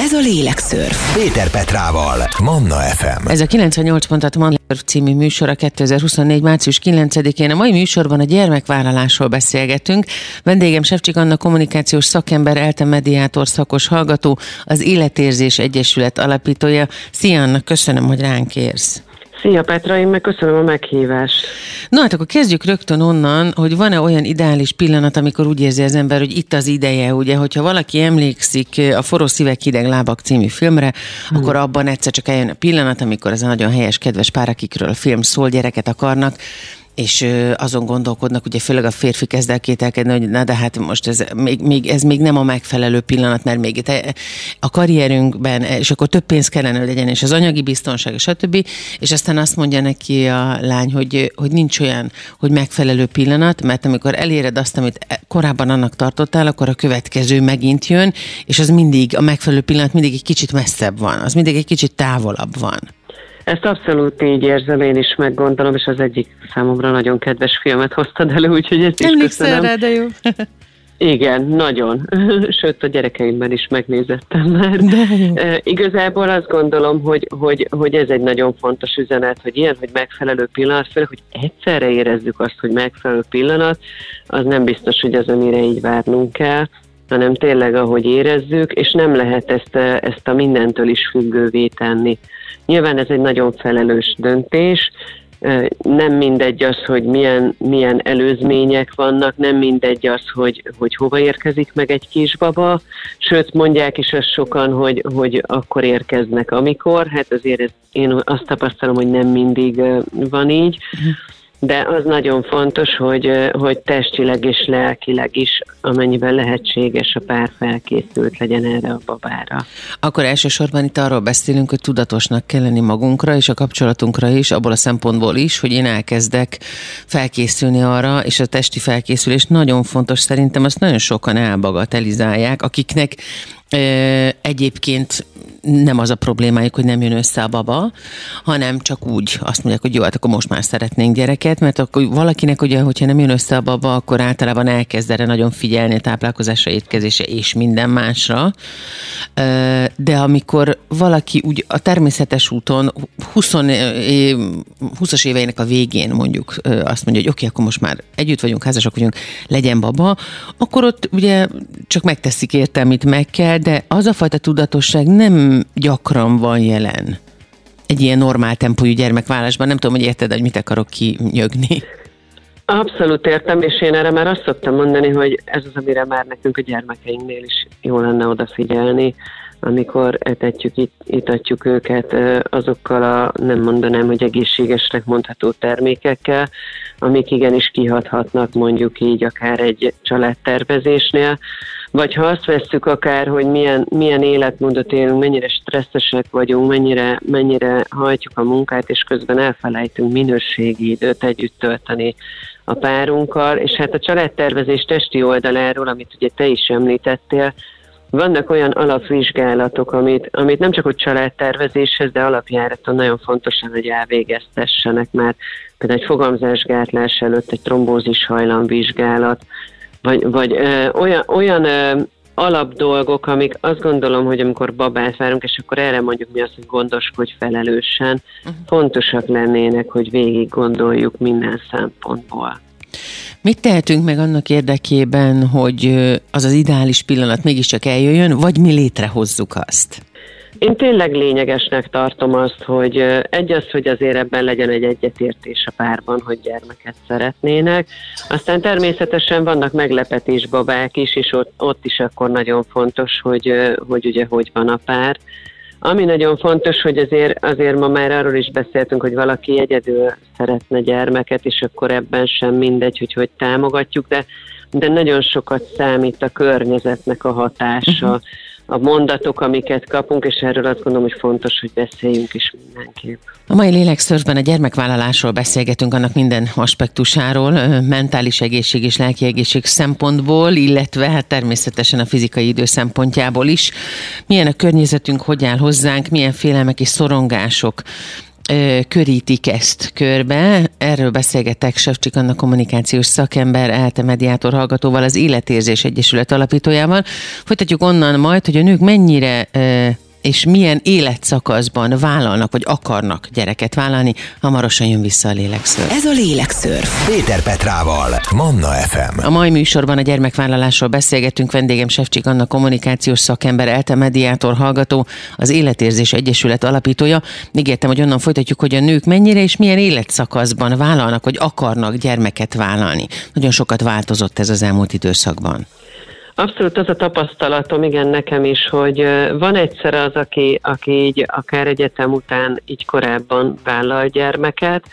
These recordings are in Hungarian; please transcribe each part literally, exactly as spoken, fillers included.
Ez a Lélekszörf. Péter Petrával, Manna ef em. Ez a kilencvennyolc pont hat Manna című műsora kétezer-huszonnégy. március kilencedikén. A mai műsorban a gyermekvállalásról beszélgetünk. Vendégem Sevcsik Anna kommunikációs szakember, ELTE mediátor szakos hallgató, az Életérzés Egyesület alapítója. Szia Anna, köszönöm, hogy ránk érsz. Szia Petra, én meg köszönöm a meghívást. Na hát akkor kezdjük rögtön onnan, hogy van-e olyan ideális pillanat, amikor úgy érzi az ember, hogy itt az ideje, ugye, hogyha valaki emlékszik a Forró szívek, hideg lábak című filmre, hmm. akkor abban egyszer csak eljön a pillanat, amikor ez a nagyon helyes, kedves pár, akikről a film szól, gyereket akarnak, és azon gondolkodnak, ugye főleg a férfi kezd el kételkedni, hogy na de hát most ez még, még, ez még nem a megfelelő pillanat, mert még a karrierünkben, és akkor több pénz kellene, hogy legyen, és az anyagi biztonság, stb. És aztán azt mondja neki a lány, hogy, hogy nincs olyan, hogy megfelelő pillanat, mert amikor eléred azt, amit korábban annak tartottál, akkor a következő megint jön, és az mindig, a megfelelő pillanat mindig egy kicsit messzebb van, az mindig egy kicsit távolabb van. Ezt abszolút így érzem, én is meggondolom, és az egyik számomra nagyon kedves filmet hoztad elő, úgyhogy ezt is Emlékszel rá, de jó. Igen, nagyon. Sőt, a gyerekeimben is megnézettem már. E, igazából azt gondolom, hogy, hogy, hogy ez egy nagyon fontos üzenet, hogy ilyen, hogy megfelelő pillanat, főleg, hogy egyszerre érezzük azt, hogy megfelelő pillanat, az nem biztos, hogy az, amire így várnunk kell, hanem tényleg, ahogy érezzük, és nem lehet ezt, ezt a mindentől is függővé tenni. Nyilván ez egy nagyon felelős döntés, nem mindegy az, hogy milyen, milyen előzmények vannak, nem mindegy az, hogy, hogy hova érkezik meg egy kisbaba, sőt mondják is azt sokan, hogy, hogy akkor érkeznek amikor, hát azért ez, én azt tapasztalom, hogy nem mindig van így, de az nagyon fontos, hogy, hogy testileg és lelkileg is, amennyiben lehetséges, a pár felkészült legyen erre a babára. Akkor elsősorban itt arról beszélünk, hogy tudatosnak kell lenni magunkra és a kapcsolatunkra is, abból a szempontból is, hogy én elkezdek felkészülni arra, és a testi felkészülés nagyon fontos, szerintem azt nagyon sokan elbagatelizálják, akiknek egyébként nem az a problémájuk, hogy nem jön össze a baba, hanem csak úgy azt mondják, hogy jó, hát akkor most már szeretnénk gyereket, mert akkor valakinek ugye, hogyha nem jön össze a baba, akkor általában elkezd erre nagyon figyelni a táplálkozásra, étkezésre és minden másra. De amikor valaki úgy a természetes úton húszas éveinek a végén mondjuk azt mondja, hogy oké, akkor most már együtt vagyunk, házasak vagyunk, legyen baba, akkor ott ugye csak megteszik érte, amit meg kell, de az a fajta tudatosság nem gyakran van jelen egy ilyen normál tempójú gyermekvállalásban. Nem tudom, hogy érted, hogy mit akarok kinyögni. Abszolút értem, és én erre már azt szoktam mondani, hogy ez az, amire már nekünk a gyermekeinknél is jó lenne odafigyelni, amikor etetjük, it, itatjuk őket azokkal a, nem mondanám, hogy egészségesnek mondható termékekkel, amik igenis kihathatnak mondjuk így akár egy családtervezésnél, vagy ha azt vesszük akár, hogy milyen, milyen életmódot élünk, mennyire stresszesek vagyunk, mennyire, mennyire hajtjuk a munkát, és közben elfelejtünk minőségi időt együtt tölteni a párunkkal, és hát a családtervezés testi oldaláról, amit ugye te is említettél, vannak olyan alapvizsgálatok, amit, amit nem csak hogy családtervezéshez, de alapjáraton nagyon fontosan, hogy elvégeztessenek, mert például egy fogamzásgátlás előtt egy trombózis hajlamvizsgálat, vagy, vagy ö, olyan, olyan ö, alapdolgok, amik azt gondolom, hogy amikor babát várunk, és akkor erre mondjuk mi azt, hogy gondoskodj felelősen, uh-huh. fontosak lennének, hogy végig gondoljuk minden szempontból. Mit tehetünk meg annak érdekében, hogy az az ideális pillanat mégiscsak eljöjjön, vagy mi létrehozzuk azt? Én tényleg lényegesnek tartom azt, hogy egy az, hogy azért ebben legyen egy egyetértés a párban, hogy gyermeket szeretnének. Aztán természetesen vannak meglepetésbabák is, és ott, ott is akkor nagyon fontos, hogy, hogy ugye hogy van a pár. Ami nagyon fontos, hogy azért, azért ma már arról is beszéltünk, hogy valaki egyedül szeretne gyermeket, és akkor ebben sem mindegy, hogy hogy támogatjuk, de, de nagyon sokat számít a környezetnek a hatása, uh-huh. a mondatok, amiket kapunk, és erről azt gondolom, hogy fontos, hogy beszéljünk is mindenképp. A mai Lélekszörfben a gyermekvállalásról beszélgetünk, annak minden aspektusáról, mentális egészség és lelki egészség szempontból, illetve hát természetesen a fizikai idő szempontjából is. Milyen a környezetünk, hogy áll hozzánk, milyen félelmek és szorongások körítik ezt körbe. Erről beszélgetek Sevcsik Anna kommunikációs szakember, ELTE mediátor hallgatóval, az Életérzés Egyesület alapítójával. Folytatjuk onnan majd, hogy a nők mennyire és milyen életszakaszban vállalnak, vagy akarnak gyereket vállalni. Hamarosan jön vissza a Lélekszörf. Ez a Lélekszörf. Péter Petrával, Manna ef em. A mai műsorban a gyermekvállalásról beszélgetünk. Vendégem Sevcsik Anna kommunikációs szakember, ELTE mediátor hallgató, az Életérzés Egyesület alapítója. Ígértem, hogy onnan folytatjuk, hogy a nők mennyire és milyen életszakaszban vállalnak, vagy akarnak gyermeket vállalni. Nagyon sokat változott ez az elmúlt időszakban. Abszolút az a tapasztalatom, igen, nekem is, hogy van egyszer az, aki, aki így akár egyetem után így korábban vállal gyermeket.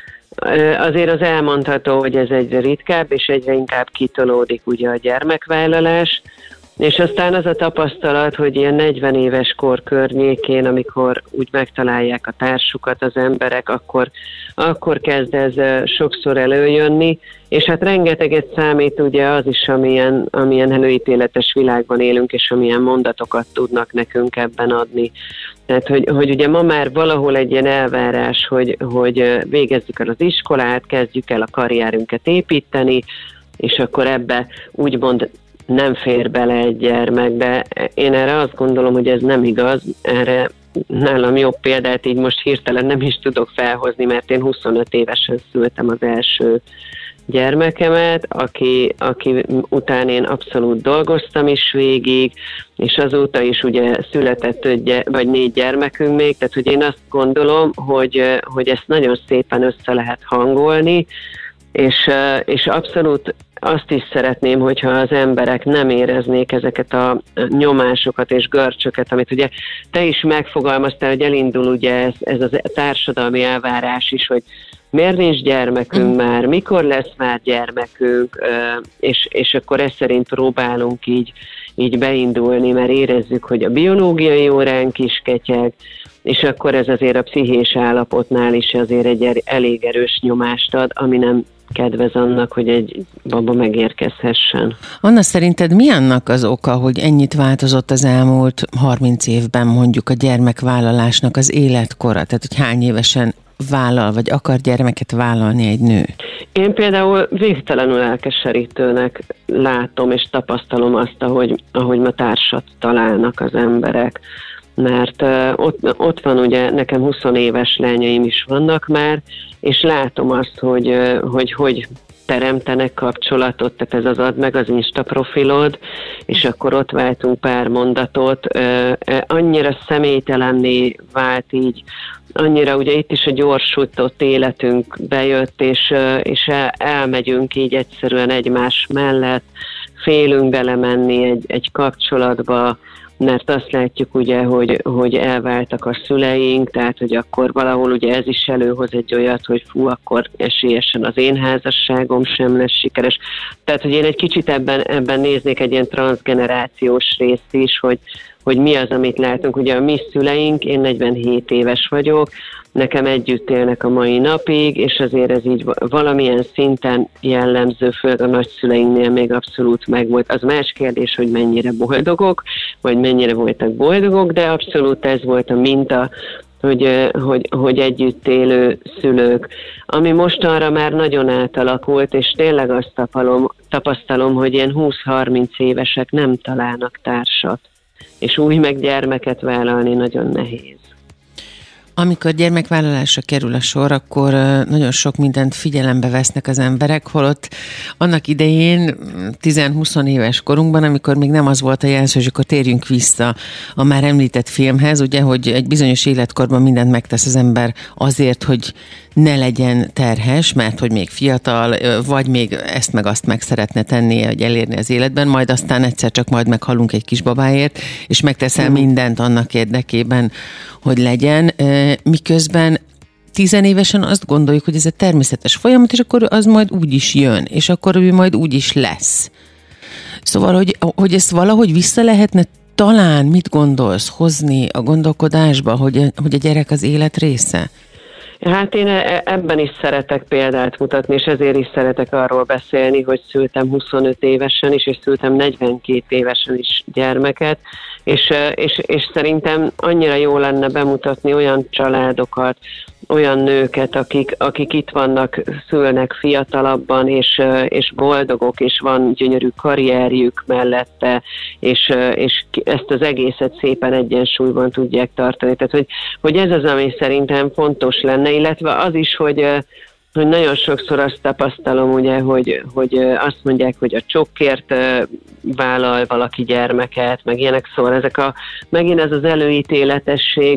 Azért az elmondható, hogy ez egyre ritkább, és egyre inkább kitolódik ugye a gyermekvállalás. És aztán az a tapasztalat, hogy ilyen negyven éves kor környékén, amikor úgy megtalálják a társukat az emberek, akkor, akkor kezd ez sokszor előjönni, és hát rengeteget számít ugye az is, amilyen, amilyen előítéletes világban élünk, és amilyen mondatokat tudnak nekünk ebben adni. Tehát, hogy, hogy ugye ma már valahol egy ilyen elvárás, hogy, hogy végezzük el az iskolát, kezdjük el a karrierünket építeni, és akkor ebbe úgymond nem fér bele egy gyermek, de én erre azt gondolom, hogy ez nem igaz. Erre nálam jobb példát így most hirtelen nem is tudok felhozni, mert én huszonöt évesen szültem az első gyermekemet, aki, aki után én abszolút dolgoztam is végig, és azóta is ugye született öt, vagy négy gyermekünk még, tehát hogy én azt gondolom, hogy, hogy ezt nagyon szépen össze lehet hangolni, és, és abszolút azt is szeretném, hogyha az emberek nem éreznék ezeket a nyomásokat és görcsöket, amit ugye te is megfogalmaztál, hogy elindul ugye ez, ez a társadalmi elvárás is, hogy miért nincs gyermekünk mm. már, mikor lesz már gyermekünk, és, és akkor ezt szerint próbálunk így, így beindulni, mert érezzük, hogy a biológiai óránk is ketyeg, és akkor ez azért a pszichés állapotnál is azért egy elég erős nyomást ad, ami nem kedvez annak, hogy egy baba megérkezhessen. Anna, szerinted mi annak az oka, hogy ennyit változott az elmúlt harminc évben mondjuk a gyermekvállalásnak az életkora? Tehát, hogy hány évesen vállal, vagy akar gyermeket vállalni egy nő? Én például végtelenül elkeserítőnek látom és tapasztalom azt, ahogy, ahogy ma társat találnak az emberek. Mert uh, ott, ott van ugye, nekem húsz éves lányaim is vannak már, és látom azt, hogy uh, hogy, hogy teremtenek kapcsolatot, tehát ez az ad meg az Insta profilod, és akkor ott váltunk pár mondatot, uh, uh, annyira személytelenné vált így, annyira ugye itt is a gyorsított életünk bejött, és, uh, és el, elmegyünk így egyszerűen egymás mellett, félünk belemenni egy, egy kapcsolatba, mert azt látjuk ugye, hogy, hogy elváltak a szüleink, tehát hogy akkor valahol ugye ez is előhoz egy olyat, hogy fú, akkor esélyesen az én házasságom sem lesz sikeres. Tehát, hogy én egy kicsit ebben, ebben néznék egy ilyen transzgenerációs részt is, hogy, hogy mi az, amit látunk. Ugye a mi szüleink, én negyvenhét éves vagyok, nekem együtt élnek a mai napig, és azért ez így valamilyen szinten jellemző, főleg a nagyszüleinknél még abszolút megvolt. Az más kérdés, hogy mennyire boldogok, vagy mennyire voltak boldogok, de abszolút ez volt a minta, hogy, hogy, hogy együtt élő szülők. Ami mostanra már nagyon átalakult, és tényleg azt tapalom, tapasztalom, hogy ilyen húsz-harminc évesek nem találnak társat, és új meg gyermeket vállalni nagyon nehéz. Amikor gyermekvállalásra kerül a sor, akkor nagyon sok mindent figyelembe vesznek az emberek, holott annak idején tíz-húsz éves korunkban, amikor még nem az volt a jelző, hogy akkor térjünk vissza a már említett filmhez, ugye, hogy egy bizonyos életkorban mindent megtesz az ember azért, hogy ne legyen terhes, mert hogy még fiatal, vagy még ezt meg azt meg szeretne tenni, hogy elérni az életben, majd aztán egyszer csak majd meghalunk egy kisbabáért, és megteszel mm. mindent annak érdekében, hogy legyen, miközben tizenévesen azt gondoljuk, hogy ez egy természetes folyamat, és akkor az majd úgy is jön, és akkor ő majd úgy is lesz. Szóval, hogy, hogy ezt valahogy vissza lehetne talán, mit gondolsz, hozni a gondolkodásba, hogy, hogy a gyerek az élet része? Hát én ebben is szeretek példát mutatni, és ezért is szeretek arról beszélni, hogy szültem huszonöt évesen is, és szültem negyvenkét évesen is gyermeket, És, és, és szerintem annyira jó lenne bemutatni olyan családokat, olyan nőket, akik, akik itt vannak, szülnek fiatalabban, és, és boldogok, és van gyönyörű karrierjük mellette, és, és ezt az egészet szépen egyensúlyban tudják tartani. Tehát, hogy, hogy ez az, ami szerintem fontos lenne, illetve az is, hogy hogy nagyon sokszor azt tapasztalom, ugye, hogy, hogy azt mondják, hogy a csokkért vállal valaki gyermeket, meg ilyenek, szóval ezek a, megint ez az előítéletesség,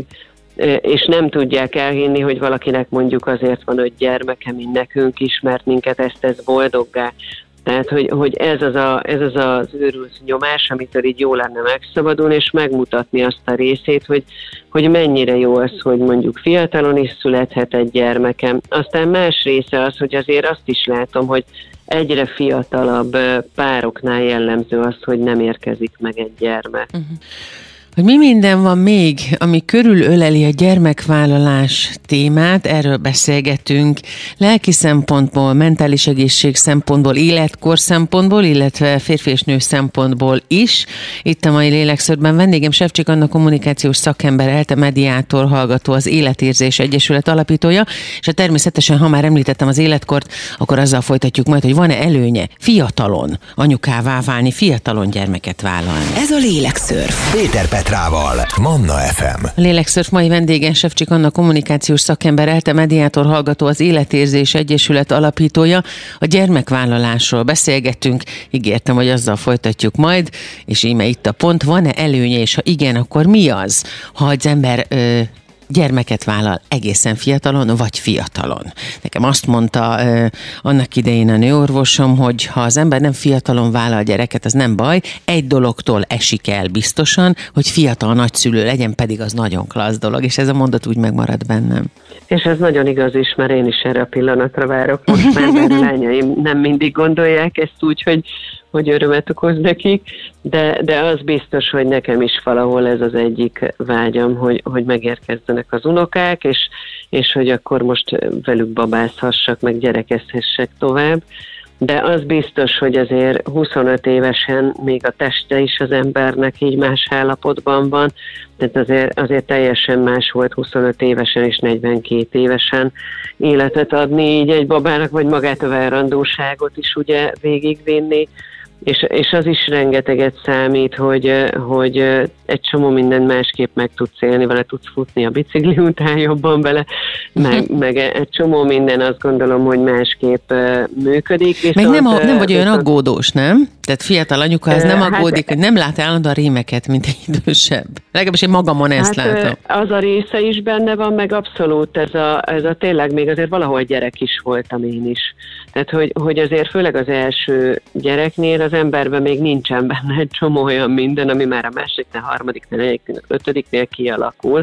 és nem tudják elhinni, hogy valakinek mondjuk azért van öt gyermeke, mint nekünk is, mert minket ezt tesz boldoggá. Tehát, hogy, hogy ez, az a, ez az az őrült nyomás, amitől így jó lenne megszabadulni, és megmutatni azt a részét, hogy, hogy mennyire jó az, hogy mondjuk fiatalon is születhet egy gyermekem. Aztán más része az, hogy azért azt is látom, hogy egyre fiatalabb pároknál jellemző az, hogy nem érkezik meg egy gyermek. Uh-huh. Hogy mi minden van még, ami körülöleli a gyermekvállalás témát, erről beszélgetünk lelki szempontból, mentális egészség szempontból, életkor szempontból, illetve férfi és nő szempontból is. Itt a mai Lélekszörben vendégem Sevcsik Anna kommunikációs szakember, ELTE mediátor, hallgató, az Életérzés Egyesület alapítója, és természetesen, ha már említettem az életkort, akkor azzal folytatjuk majd, hogy van-e előnye fiatalon anyukává válni, fiatalon gyermeket vállalni. Ez a Lélekszörf. Péter Petrával, Manna ef em. A Lélekszörf mai vendégen Sevcsik Anna kommunikációs szakember, ELTE mediátor, hallgató, az Életérzés Egyesület alapítója. A gyermekvállalásról beszélgettünk, ígértem, hogy azzal folytatjuk majd, és íme itt a pont. Van-e előnye, és ha igen, akkor mi az, ha az ember ö, gyermeket vállal egészen fiatalon, vagy fiatalon? Nekem azt mondta ö, annak idején a nőorvosom, hogy ha az ember nem fiatalon vállal gyereket, az nem baj, egy dologtól esik el biztosan, hogy fiatal nagyszülő legyen, pedig az nagyon klassz dolog, és ez a mondat úgy megmarad bennem. És ez nagyon igaz is, mert én is erre a pillanatra várok most már, mert a lányaim nem mindig gondolják ezt úgy, hogy, hogy örömet okoz nekik, de, de az biztos, hogy nekem is valahol ez az egyik vágyam, hogy, hogy megérkezzenek az unokák, és, és hogy akkor most velük babázhassak, meg gyerekezhessek tovább. De az biztos, hogy azért huszonöt évesen még a teste is az embernek így más állapotban van, tehát azért, azért teljesen más volt huszonöt évesen és negyvenkét évesen életet adni így egy babának, vagy magát a várandóságot is ugye végigvinni, és, és az is rengeteget számít, hogy, hogy egy csomó minden másképp meg tudsz élni vele, tudsz futni a bicikli után jobban vele, meg, meg egy csomó minden azt gondolom, hogy másképp működik. Viszont, meg nem, a, nem vagy olyan viszont, aggódós, nem? Tehát fiatal anyuka az nem aggódik, hát, hogy nem lát állandóan rémeket, mint egy idősebb. Legalábbis én magamon ezt hát, látom. Az a része is benne van, meg abszolút ez a, ez a tényleg még azért valahol gyerek is voltam én is. Tehát, hogy, hogy azért főleg az első gyereknél az emberben még nincsen benne egy csomó olyan minden, ami már a másodiknál, harmadiknál, negyediknél, ötödiknél kialakul,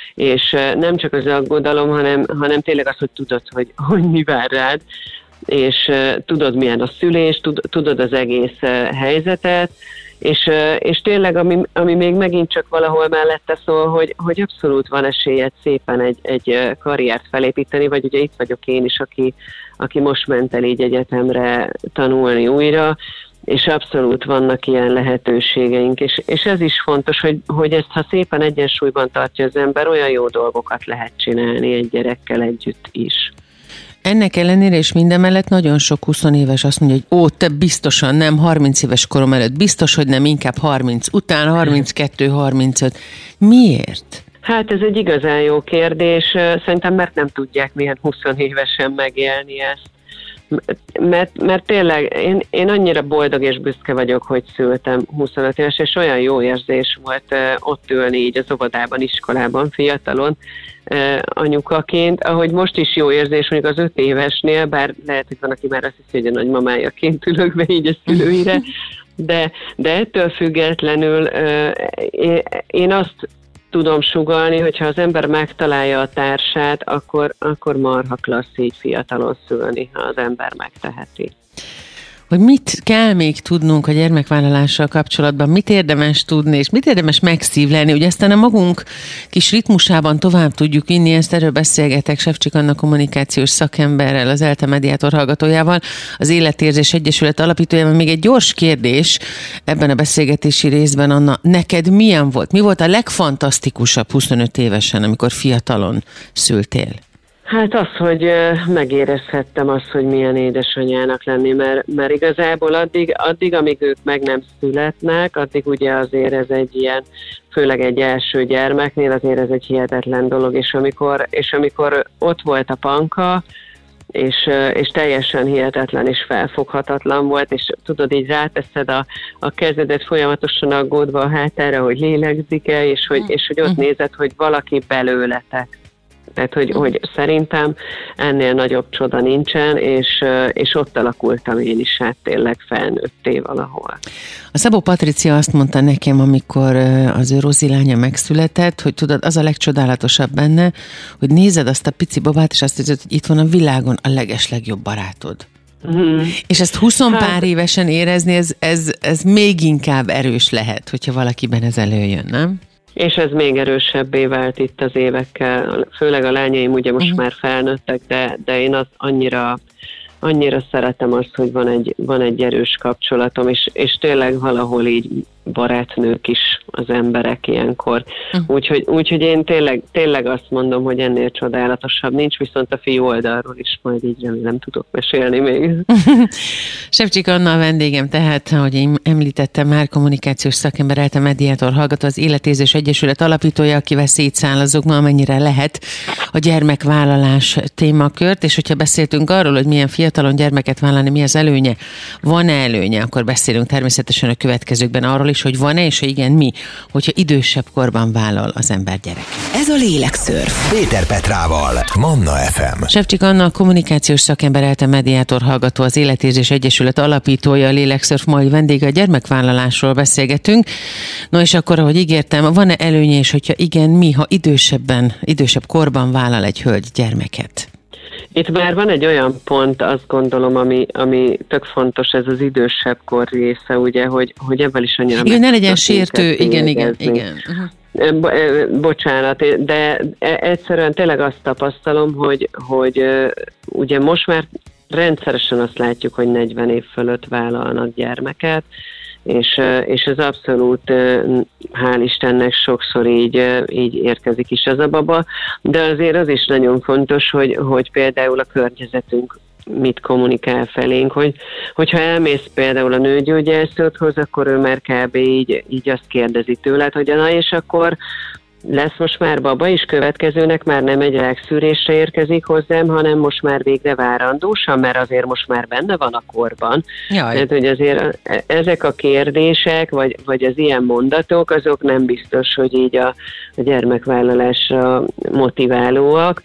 és nem csak az aggodalom, hanem, hanem tényleg az, hogy tudod, hogy, hogy mi vár rád, és uh, tudod, milyen a szülés, tud, tudod az egész uh, helyzetet, és, uh, és tényleg, ami, ami még megint csak valahol mellette szól, hogy, hogy abszolút van esélyed szépen egy, egy uh, karriert felépíteni, vagy ugye itt vagyok én is, aki, aki most ment el így egyetemre tanulni újra, és abszolút vannak ilyen lehetőségeink, és, és ez is fontos, hogy, hogy ezt, ha szépen egyensúlyban tartja az ember, olyan jó dolgokat lehet csinálni egy gyerekkel együtt is. Ennek ellenére és mindemellett nagyon sok huszonéves azt mondja, hogy ó, te biztosan nem, harminc éves korom előtt, biztos, hogy nem, inkább harminc után, harminckettő harmincöt. Miért? Hát ez egy igazán jó kérdés. Szerintem mert nem tudják milyen huszonévesen megélni ezt. Mert, mert tényleg én, én annyira boldog és büszke vagyok, hogy szültem huszonöt éves, és olyan jó érzés volt uh, ott ülni így az óvodában, iskolában, fiatalon uh, anyukaként, ahogy most is jó érzés mondjuk az öt évesnél, bár lehet, hogy van, aki már azt hiszi, hogy a nagymamájaként ülök be így a szülőire, de, de ettől függetlenül uh, én, én azt tudom sugallni, hogyha az ember megtalálja a társát, akkor, akkor marha klassz így fiatalon szülni, ha az ember megteheti. hogy mit kell még tudnunk a gyermekvállalással kapcsolatban, mit érdemes tudni, és mit érdemes megszívlelni, hogy aztán a magunk kis ritmusában tovább tudjuk vinni, ezt erről beszélgetek Sevcsik Anna kommunikációs szakemberrel, az ELTE Mediátor hallgatójával, az Életérzés Egyesület alapítójával. Még egy gyors kérdés ebben a beszélgetési részben, Anna, neked milyen volt? Mi volt a legfantasztikusabb huszonöt évesen, amikor fiatalon szültél? Hát az, hogy megérezhettem azt, hogy milyen édesanyának lenni, mert, mert igazából addig, addig, amíg ők meg nem születnek, addig ugye azért ez egy ilyen, főleg egy első gyermeknél azért ez egy hihetetlen dolog, és amikor, és amikor ott volt a Panka, és, és teljesen hihetetlen és felfoghatatlan volt, és tudod, így ráteszed a, a kezedet folyamatosan aggódva a hátára, hogy lélegzik-e, és hogy, és hogy ott nézed, hogy valaki belőletek. Tehát, hogy, hogy szerintem ennél nagyobb csoda nincsen, és, és ott alakultam én is át tényleg felnőtté valahol. A Szabó Patricia azt mondta nekem, amikor az ő Rozi lánya megszületett, hogy tudod, az a legcsodálatosabb benne, hogy nézed azt a pici babát, és azt hiszed, hogy itt van a világon a legeslegjobb barátod. Mm. És ezt huszonpár hát, évesen érezni, ez, ez, ez még inkább erős lehet, hogyha valakiben ez előjön, nem? És ez még erősebbé vált itt az évekkel, főleg a lányaim ugye most uh-huh. már felnőttek, de, de én azt annyira, annyira szeretem azt, hogy van egy, van egy erős kapcsolatom, és, és tényleg valahol így barátnők is az emberek ilyenkor. Uh-huh. Úgyhogy, úgyhogy én tényleg, tényleg azt mondom, hogy ennél csodálatosabb nincs, viszont a fiú oldalról is majd így remélem tudok mesélni még. Sevcsik Anna a vendégem, tehát, ahogy én említettem, már kommunikációs szakember, ELTE Mediátor hallgató, az Életérzés Egyesület alapítója, akivel szétszálazok ma, amennyire lehet a gyermekvállalás témakört, és hogyha beszéltünk arról, hogy milyen fiatalon gyermeket vállalni, mi az előnye, van-e előnye, akkor beszélünk természetesen a következőkben arról is, hogy van-e, és ha igen, mi, hogyha idősebb korban vállal az ember gyerek. Ez a Lélekszörf. Péter Petrával, Manna ef em. Sevcsik Anna, kommunikációs szakember, ELTE Mediátor hallgató, az Életérzés Egyesület alapítója, a Lélekszörf mai vendége, a gyermekvállalásról beszélgetünk. No és akkor, ahogy ígértem, van-e előnye, és hogyha igen, mi, ha idősebben, idősebb korban vállal egy hölgy gyermeket? Itt már van egy olyan pont, azt gondolom, ami, ami tök fontos, ez az idősebb kor része, ugye, hogy, hogy ebből is annyira... Igen, ne legyen sértő, igen, igen, igen. Uh-huh. Bo- bocsánat, de egyszerűen tényleg azt tapasztalom, hogy, hogy ugye most már rendszeresen azt látjuk, hogy negyven év fölött vállalnak gyermeket, és, és ez abszolút, hál' Istennek sokszor így, így érkezik is az a baba, de azért az is nagyon fontos, hogy, hogy például a környezetünk mit kommunikál felénk, hogy, hogyha elmész például a nőgyógyászathoz, akkor ő már kb. így, így azt kérdezi tőled, hogy na és akkor lesz most már baba is, következőnek már nem egy rákszűrésre érkezik hozzám, hanem most már végre várandósan, mert azért most már benne van a korban. Jaj. Tehát, hogy azért ezek a kérdések, vagy, vagy az ilyen mondatok, azok nem biztos, hogy így a, a gyermekvállalásra motiválóak.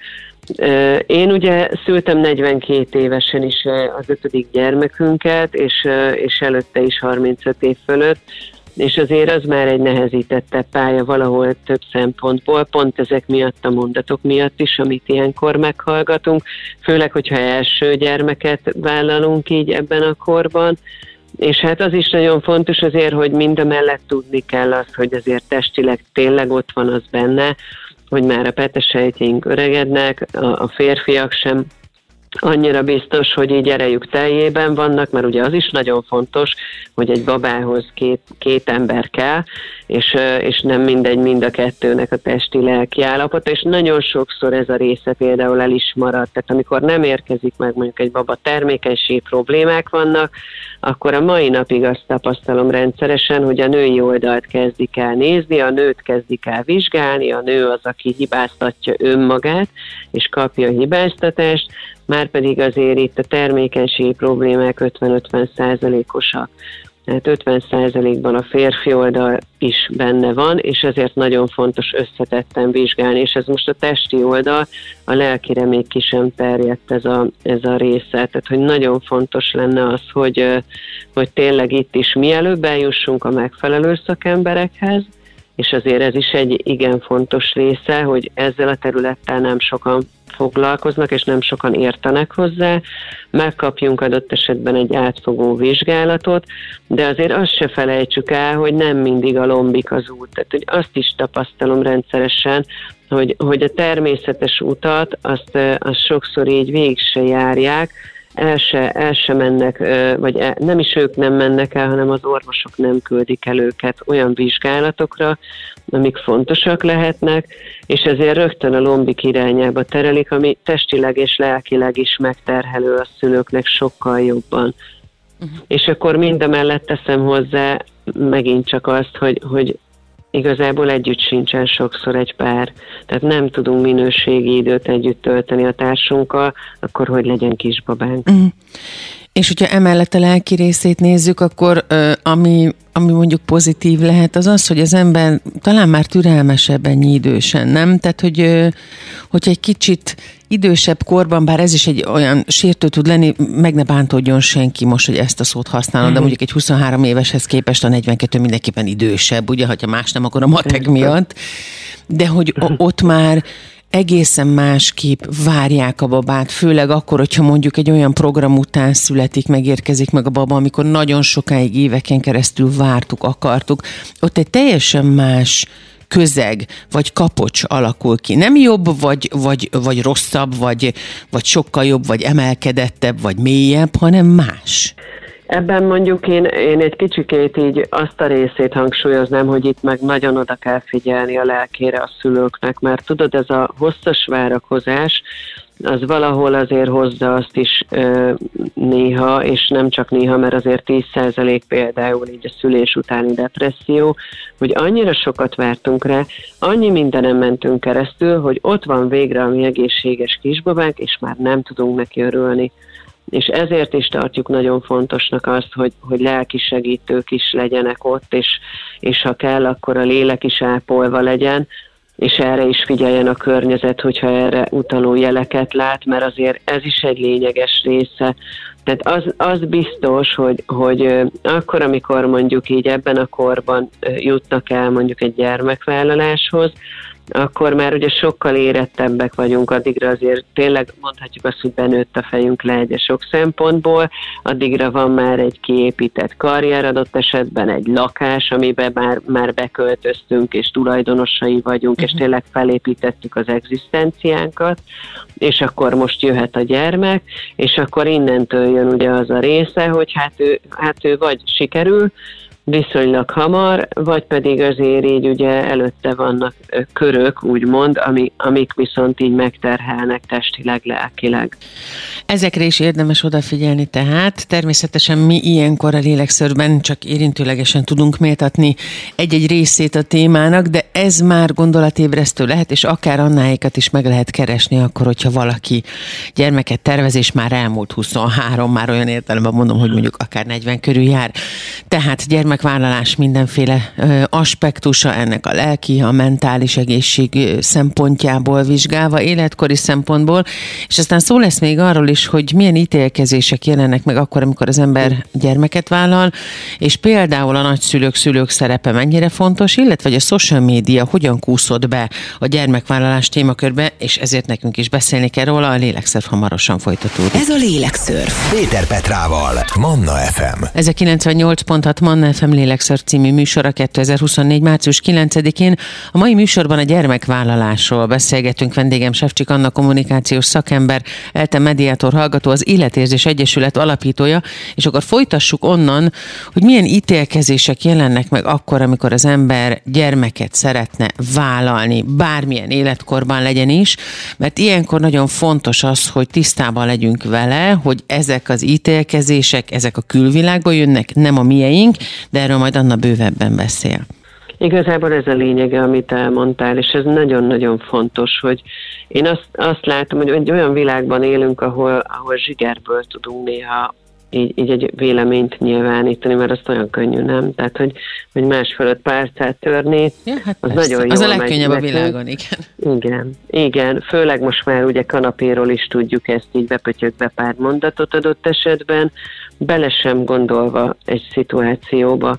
Én ugye szültem negyvenkét évesen is az ötödik gyermekünket, és, és előtte is harmincöt év fölött, és azért az már egy nehezítettebb pálya valahol több szempontból, pont ezek miatt a mondatok miatt is, amit ilyenkor meghallgatunk, főleg, hogyha első gyermeket vállalunk így ebben a korban, és hát az is nagyon fontos azért, hogy mindamellett tudni kell azt, hogy azért testileg tényleg ott van az benne, hogy már a petesejtjeink öregednek, a férfiak sem annyira biztos, hogy így erejük teljében vannak, mert ugye az is nagyon fontos, hogy egy babához két, két ember kell, és, és nem mindegy mind a kettőnek a testi-lelki állapota, és nagyon sokszor ez a része például el is marad. Tehát amikor nem érkezik meg mondjuk egy baba, termékenység problémák vannak, akkor a mai napig azt tapasztalom rendszeresen, hogy a női oldalt kezdik el nézni, a nőt kezdik el vizsgálni, a nő az, aki hibáztatja önmagát, és kapja a hibáztatást, márpedig azért itt a termékenységi problémák ötven-ötven százalékosak. Tehát ötven százalékban a férfi oldal is benne van, és ezért nagyon fontos összetetten vizsgálni, és ez most a testi oldal, a lelkire még ki sem terjedt ez a, ez a része. Tehát, hogy nagyon fontos lenne az, hogy, hogy tényleg itt is mielőbb eljussunk a megfelelő szakemberekhez, és azért ez is egy igen fontos része, hogy ezzel a területtel nem sokan foglalkoznak, és nem sokan értenek hozzá, megkapjunk adott esetben egy átfogó vizsgálatot, de azért azt se felejtsük el, hogy nem mindig a lombik az út. Tehát hogy azt is tapasztalom rendszeresen, hogy, hogy a természetes utat, azt, azt sokszor így végig se járják, el se, el se mennek, vagy el, nem is ők nem mennek el, hanem az orvosok nem küldik el őket olyan vizsgálatokra, amik fontosak lehetnek, és ezért rögtön a lombik irányába terelik, ami testileg és lelkileg is megterhelő a szülőknek sokkal jobban. Uh-huh. És akkor mindemellett teszem hozzá megint csak azt, hogy, hogy igazából együtt sincsen sokszor egy pár. Tehát nem tudunk minőségi időt együtt tölteni a társunkkal, akkor hogy legyen kisbabánk. Mm. És hogyha emellett a lelki részét nézzük, akkor ami, ami mondjuk pozitív lehet, az az, hogy az ember talán már türelmesebb ennyi idősen, nem? Tehát, hogy hogyha egy kicsit idősebb korban, bár ez is egy olyan sértő tud lenni, meg ne bántódjon senki most, hogy ezt a szót használod, de mondjuk egy huszonhárom éveshez képest a negyvenkettő mindenképpen idősebb, ugye, ha más nem, akkor a matek miatt, de hogy ott már egészen másképp várják a babát, főleg akkor, hogyha mondjuk egy olyan program után születik, megérkezik meg a baba, amikor nagyon sokáig, éveken keresztül vártuk, akartuk. Ott egy teljesen más közeg, vagy kapocs alakul ki. Nem jobb, vagy, vagy, vagy rosszabb, vagy, vagy sokkal jobb, vagy emelkedettebb, vagy mélyebb, hanem más. Ebben mondjuk én, én egy kicsikét így azt a részét hangsúlyoznám, hogy itt meg nagyon oda kell figyelni a lelkére a szülőknek, mert tudod, ez a hosszas várakozás, az valahol azért hozza azt is ö, néha, és nem csak néha, mert azért tíz százalék például így a szülés utáni depresszió, hogy annyira sokat vártunk rá, annyi mindenen mentünk keresztül, hogy ott van végre a mi egészséges kisbabánk, és már nem tudunk neki örülni. És ezért is tartjuk nagyon fontosnak azt, hogy, hogy lelki segítők is legyenek ott, és, és ha kell, akkor a lélek is ápolva legyen, és erre is figyeljen a környezet, hogyha erre utaló jeleket lát, mert azért ez is egy lényeges része. Tehát az, az biztos, hogy, hogy akkor, amikor mondjuk így ebben a korban jutnak el mondjuk egy gyermekvállaláshoz, akkor már ugye sokkal érettebbek vagyunk, addigra azért tényleg mondhatjuk azt, hogy benőtt a fejünk le egy sok szempontból, addigra van már egy kiépített karrier, adott esetben egy lakás, amiben már, már beköltöztünk, és tulajdonosai vagyunk, uh-huh. és tényleg felépítettük az egzisztenciánkat, és akkor most jöhet a gyermek, és akkor innentől jön ugye az a része, hogy hát ő, hát ő vagy sikerül, viszonylag hamar, vagy pedig azért így ugye előtte vannak körök, úgymond, ami, amik viszont így megterhelnek testileg, lelkileg. Ezekre is érdemes odafigyelni tehát. Természetesen mi ilyenkor a Lélekszörben csak érintőlegesen tudunk méltatni egy-egy részét a témának, de ez már gondolatébresztő lehet, és akár annáikat is meg lehet keresni akkor, hogyha valaki gyermeket tervez, és már elmúlt huszonhárom, már olyan értelemben mondom, hogy mondjuk akár negyven körül jár. Tehát gyermekvállalás mindenféle ö, aspektusa ennek a lelki, a mentális egészség szempontjából vizsgálva, életkori szempontból, és aztán szó lesz még arról is, hogy milyen ítélkezések jelennek meg akkor, amikor az ember gyermeket vállal, és például a nagyszülők, szülők szerepe mennyire fontos, illetve hogy a social media hogyan kúszott be a gyermekvállalás témakörbe, és ezért nekünk is beszélni kell róla, a Lélekszörf hamarosan folytatódik. Ez a Lélekszörf. Péter Petrával, Manna ef em. Ez a kilencvennyolc pont hat Manna ef em Lélekszörf című műsora kétezer-huszonnégy. március kilencedikén. A mai műsorban a gyermekvállalásról beszélgetünk. Vendégem Sevcsik Anna, kommunikációs szakember, ELTE mediátor hallgató, az Életérzés Egyesület alapítója, és akkor folytassuk onnan, hogy milyen ítélkezések jelennek meg akkor, amikor az ember gyermeket szeretne vállalni, bármilyen életkorban legyen is, mert ilyenkor nagyon fontos az, hogy tisztában legyünk vele, hogy ezek az ítélkezések, ezek a külvilágból jönnek, nem a mieink, de erről majd Anna bővebben beszél. Igazából ez a lényege, amit elmondtál, és ez nagyon-nagyon fontos, hogy én azt, azt látom, hogy egy olyan világban élünk, ahol, ahol zsigerből tudunk néha így, így egy véleményt nyilvánítani, mert azt olyan könnyű, nem? Tehát, hogy, hogy más fölött párcát törni, ja, hát az persze. nagyon jó. Az a legkönnyebb a világon, igen. Igen, igen, főleg most már ugye kanapéról is tudjuk ezt így bepötyögve pár mondatot adott esetben, bele sem gondolva egy szituációba.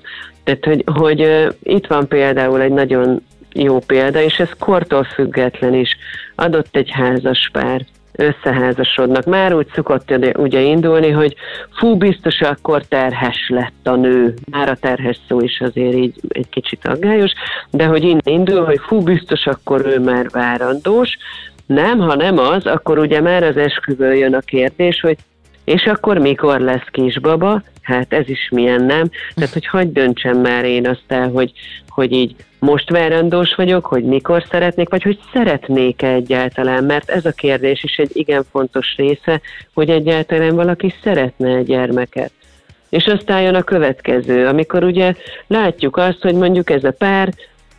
Tehát, hogy, hogy uh, itt van például egy nagyon jó példa, és ez kortól független is. Adott egy házas pár, összeházasodnak. Már úgy szokott ugye indulni, hogy fú, biztos akkor terhes lett a nő. Már a terhes szó is azért így egy kicsit aggályos, de hogy innen indul, hogy fú, biztos akkor ő már várandós. Nem, ha nem az, akkor ugye már az esküvőn jön a kérdés, hogy és akkor mikor lesz kisbaba? Hát ez is milyen nem. Tehát, hogy hagyd döntsem már én azt el, hogy, hogy így most várandós vagyok, hogy mikor szeretnék, vagy hogy szeretnék-e egyáltalán, mert ez a kérdés is egy igen fontos része, hogy egyáltalán valaki szeretne egy gyermeket. És aztán jön a következő, amikor ugye látjuk azt, hogy mondjuk ez a pár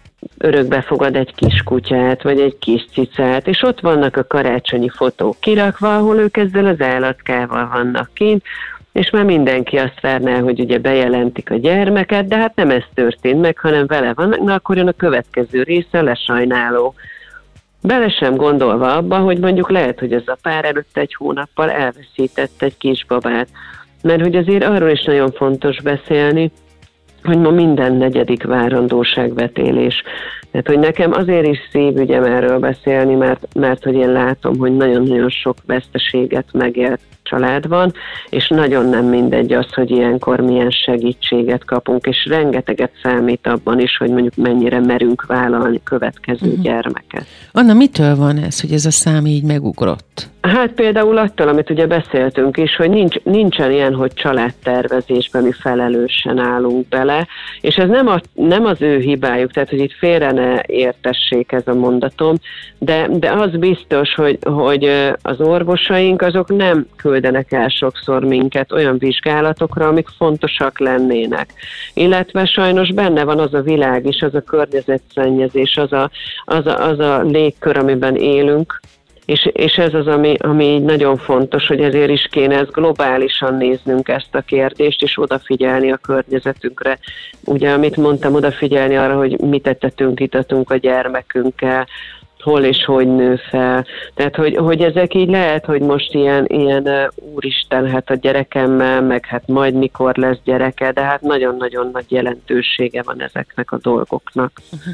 örökbe fogad egy kis kutyát, vagy egy kis cicát, és ott vannak a karácsonyi fotók kirakva, ahol ők ezzel az állatkával vannak kint, és már mindenki azt várná, hogy ugye bejelentik a gyermeket, de hát nem ez történt meg, hanem vele vannak, na akkor jön a következő része, a lesajnáló. Bele sem gondolva abba, hogy mondjuk lehet, hogy ez a pár előtt egy hónappal elveszített egy kisbabát. Mert hogy azért arról is nagyon fontos beszélni, hogy ma minden negyedik várandóságvetélés. Tehát, hogy nekem azért is szívügyem erről beszélni, mert, mert hogy én látom, hogy nagyon-nagyon sok veszteséget megélt család van, és nagyon nem mindegy az, hogy ilyenkor milyen segítséget kapunk, és rengeteget számít abban is, hogy mondjuk mennyire merünk vállalni következő uh-huh. gyermeket. Anna, mitől van ez, hogy ez a szám így megugrott? Hát például attól, amit ugye beszéltünk is, hogy nincs, nincsen ilyen, hogy családtervezésben mi felelősen állunk bele, és ez nem, a, nem az ő hibájuk, tehát hogy itt félre ne értessék ez a mondatom, de, de az biztos, hogy, hogy az orvosaink azok nem küldenek el sokszor minket olyan vizsgálatokra, amik fontosak lennének. Illetve sajnos benne van az a világ is, az a környezetszennyezés, az a, az a, az a légkör, amiben élünk, És, és ez az, ami, ami így nagyon fontos, hogy ezért is kéne ezt globálisan néznünk ezt a kérdést, és odafigyelni a környezetünkre. Ugye, amit mondtam, odafigyelni arra, hogy mit ettetünk, itatunk a gyermekünkkel, hol és hogy nő fel. Tehát, hogy, hogy ezek így lehet, hogy most ilyen, ilyen úristen, hát a gyerekemmel, meg hát majd mikor lesz gyereke, de hát nagyon-nagyon nagy jelentősége van ezeknek a dolgoknak. Uh-huh.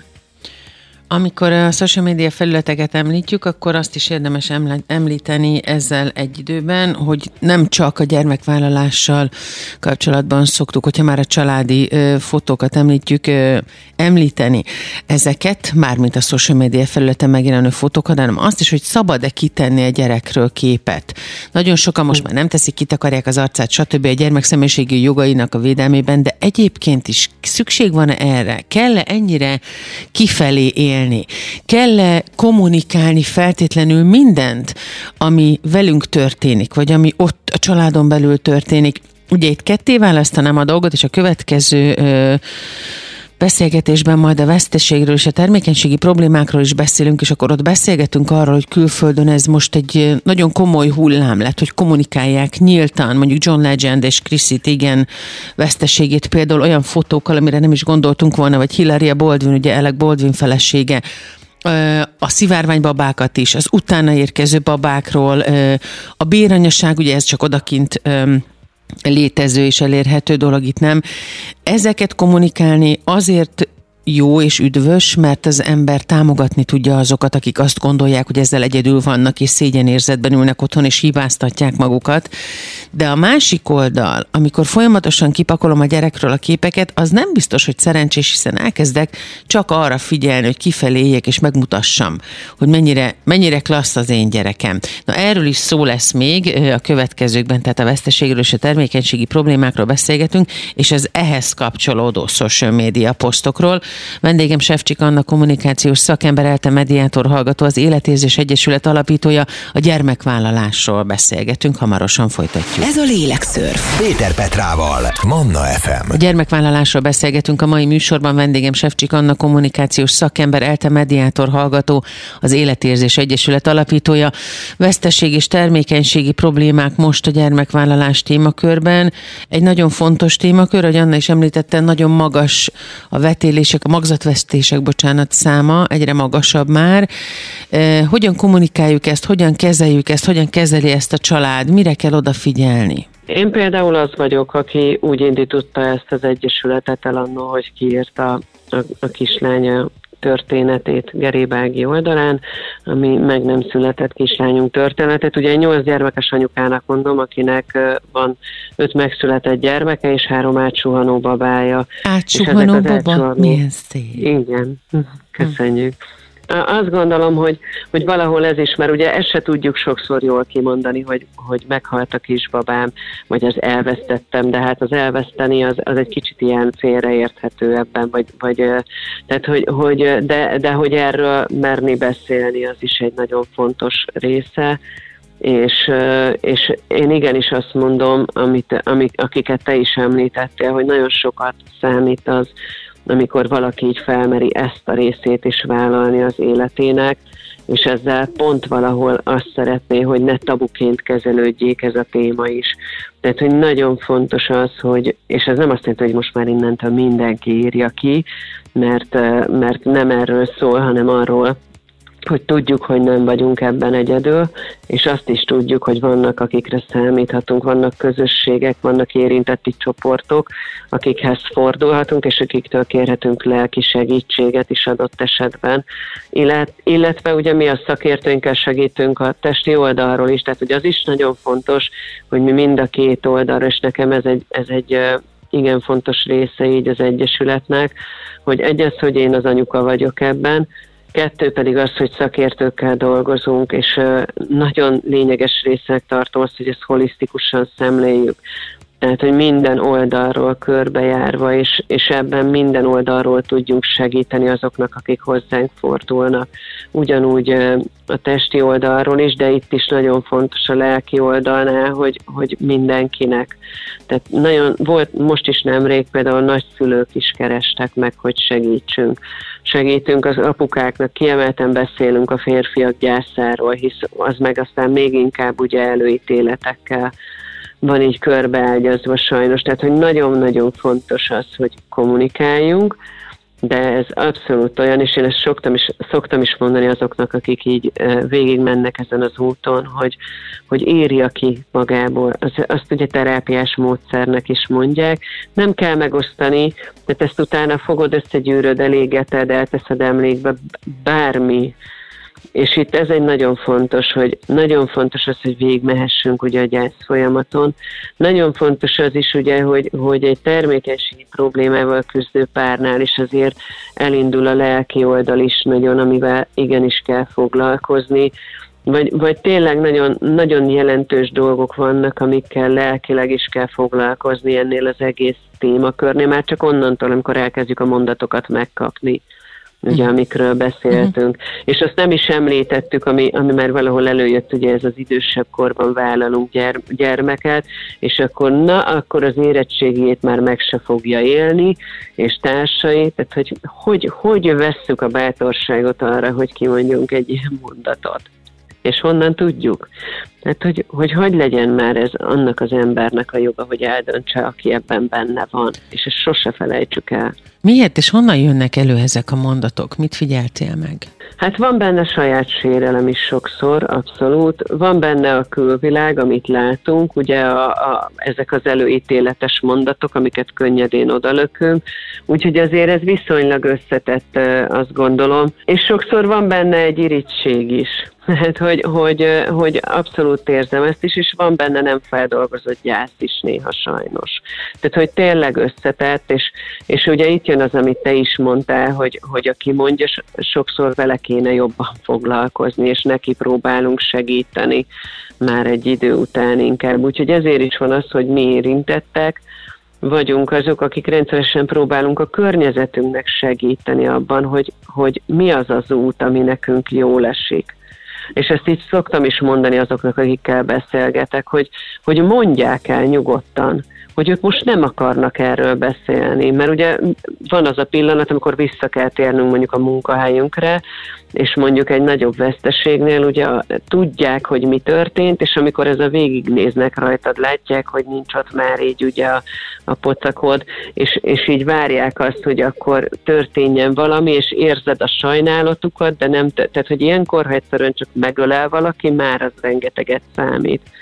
Amikor a social media felületeket említjük, akkor azt is érdemes említeni ezzel egy időben, hogy nem csak a gyermekvállalással kapcsolatban szoktuk, hogyha már a családi ö, fotókat említjük, ö, említeni ezeket, mármint a social media felületen megjelenő fotókat, hanem azt is, hogy szabad-e kitenni a gyerekről képet. Nagyon sokan most már nem teszik, kitakarják az arcát, stb. A gyermek személyiségi jogainak a védelmében, de egyébként is szükség van erre? Kell-e ennyire kifelé élni? Kell-e kommunikálni feltétlenül mindent, ami velünk történik, vagy ami ott a családon belül történik? Ugye itt ketté választanám a dolgot, és a következő ö, beszélgetésben majd a veszteségről és a termékenységi problémákról is beszélünk, és akkor ott beszélgetünk arról, hogy külföldön ez most egy nagyon komoly hullám lett, hogy kommunikálják nyíltan, mondjuk John Legend és Chrissy Teigen veszteségét például olyan fotókkal, amire nem is gondoltunk volna, vagy Hilaria Baldwin, ugye Alec Baldwin felesége, a szivárványbabákat is, az utána érkező babákról, a béranyaság, ugye ez csak odakint létező és elérhető dolog, itt nem. Ezeket kommunikálni azért jó és üdvös, mert az ember támogatni tudja azokat, akik azt gondolják, hogy ezzel egyedül vannak, és szégyenérzetben ülnek otthon, és hibáztatják magukat. De a másik oldal, amikor folyamatosan kipakolom a gyerekről a képeket, az nem biztos, hogy szerencsés, hiszen elkezdek csak arra figyelni, hogy kifelé éljek, és megmutassam, hogy mennyire, mennyire klassz az én gyerekem. Na, erről is szó lesz még a következőkben, tehát a veszteségről és a termékenységi problémákról beszélgetünk, és az ehhez kapcsolódó social media posztokról. Vendégem Sevcsik Anna, kommunikációs szakember, ELTE mediátor hallgató, az Életérzés Egyesület alapítója. A gyermekvállalásról beszélgetünk, hamarosan folytatjuk. Ez a Lélekszörf. Péter Petrával, Manna ef em. A gyermekvállalásról beszélgetünk a mai műsorban. Vendégem Sevcsik Anna, kommunikációs szakember, ELTE mediátor hallgató, az Életérzés Egyesület alapítója. Veszteség és termékenységi problémák most a gyermekvállalás témakörben. Egy nagyon fontos témakör, hogy Anna is említette, nagyon magas a vetélések, a magzatvesztések, bocsánat, száma, egyre magasabb már. E, hogyan kommunikáljuk ezt, hogyan kezeljük ezt, hogyan kezeli ezt a család, mire kell odafigyelni? Én például az vagyok, aki úgy indította ezt az egyesületet el annól, hogy kiírta a, a kislánya történetét Gerébági oldalán, ami meg nem született kislányunk történetet. Ugye egy nyolc gyermekes anyukának mondom, akinek van öt megszületett gyermeke és három átsuhanó babája. Átsuhanó baba? Átsuhanó... Milyen szép. Igen, köszönjük. Azt gondolom, hogy, hogy valahol ez is, mert ugye ezt se tudjuk sokszor jól kimondani, hogy, hogy meghalt a kisbabám, vagy az elvesztettem, de hát az elveszteni az, az egy kicsit ilyen félreérthető ebben, vagy, vagy tehát, hogy, hogy de, de hogy erről merni beszélni, az is egy nagyon fontos része, és, és én igenis azt mondom, amit, amik, akiket te is említettél, hogy nagyon sokat számít az, amikor valaki így felmeri ezt a részét is vállalni az életének, és ezzel pont valahol azt szeretné, hogy ne tabuként kezelődjék ez a téma is. Tehát, hogy nagyon fontos az, hogy, és ez nem azt jelenti, hogy most már innentől mindenki írja ki, mert, mert nem erről szól, hanem arról, hogy tudjuk, hogy nem vagyunk ebben egyedül, és azt is tudjuk, hogy vannak, akikre számíthatunk, vannak közösségek, vannak érintetti csoportok, akikhez fordulhatunk, és akiktől kérhetünk lelki segítséget is adott esetben, Illet, illetve ugye mi a szakértőinkkel segítünk a testi oldalról is, tehát hogy az is nagyon fontos, hogy mi mind a két oldalra, és nekem ez egy, ez egy igen fontos része így az Egyesületnek, hogy egy az, hogy én az anyuka vagyok ebben, kettő pedig az, hogy szakértőkkel dolgozunk, és nagyon lényeges résznek tartom azt, hogy ezt holisztikusan szemléljük. Tehát, hogy minden oldalról körbejárva, és, és ebben minden oldalról tudjunk segíteni azoknak, akik hozzánk fordulnak. Ugyanúgy a testi oldalról is, de itt is nagyon fontos a lelki oldalnál, hogy, hogy mindenkinek. Tehát nagyon volt, most is nemrég például nagyszülők is kerestek meg, hogy segítsünk. Segítünk az apukáknak, kiemelten beszélünk a férfiak gyászáról, hisz az meg aztán még inkább ugye előítéletekkel van így körbeágyazva sajnos. Tehát, hogy nagyon-nagyon fontos az, hogy kommunikáljunk, de ez abszolút olyan, és én ezt szoktam is, szoktam is mondani azoknak, akik így végig mennek ezen az úton, hogy, hogy írja ki magából. Az, azt ugye terápiás módszernek is mondják. Nem kell megosztani, tehát ezt utána fogod, összegyűröd, elégeted, elteszed emlékbe, bármi. És itt ez egy nagyon fontos, hogy nagyon fontos az, hogy végigmehessünk ugye a gyász folyamaton. Nagyon fontos az is ugye, hogy, hogy egy termékenységi problémával küzdő párnál is azért elindul a lelki oldal is nagyon, amivel igenis kell foglalkozni. Vagy, vagy tényleg nagyon, nagyon jelentős dolgok vannak, amikkel lelkileg is kell foglalkozni ennél az egész témakörnél, már csak onnantól, amikor elkezdjük a mondatokat megkapni, ugye, amikről beszéltünk. Uh-huh. És azt nem is említettük, ami, ami már valahol előjött, ugye ez az idősebb korban vállalunk gyere, gyermeket, és akkor na, akkor az érettségét már meg se fogja élni, és társai, tehát hogy hogy, hogy vesszük a bátorságot arra, hogy kimondjunk egy ilyen mondatot. És honnan tudjuk? Tehát, hogy, hogy hogy legyen már ez annak az embernek a joga, hogy eldöntse, aki ebben benne van, és ezt sose felejtsük el. Miért és honnan jönnek elő ezek a mondatok? Mit figyeltél meg? Hát van benne saját sérelem is sokszor, abszolút. Van benne a külvilág, amit látunk, ugye a, a, ezek az előítéletes mondatok, amiket könnyedén odalökünk, úgyhogy azért ez viszonylag összetett, azt gondolom. És sokszor van benne egy irigység is. Hát, hogy, hogy, hogy abszolút érzem ezt is, és van benne nem feldolgozott gyász is néha sajnos. Tehát, hogy tényleg összetett, és, és ugye itt jön az, amit te is mondtál, hogy, hogy aki mondja, sokszor vele kéne jobban foglalkozni, és neki próbálunk segíteni már egy idő után inkább. Úgyhogy ezért is van az, hogy mi érintettek, vagyunk azok, akik rendszeresen próbálunk a környezetünknek segíteni abban, hogy, hogy mi az az út, ami nekünk jól esik. És ezt így szoktam is mondani azoknak, akikkel beszélgetek, hogy, hogy mondják el nyugodtan, hogy ők most nem akarnak erről beszélni, mert ugye van az a pillanat, amikor vissza kell térnünk mondjuk a munkahelyünkre, és mondjuk egy nagyobb veszteségnél ugye tudják, hogy mi történt, és amikor ez a végignéznek rajtad, látják, hogy nincs ott már így ugye a, a pocakod, és, és így várják azt, hogy akkor történjen valami, és érzed a sajnálatukat, de nem, tehát hogy ilyenkor, ha egyszerűen csak megölel valaki, már az rengeteget számít.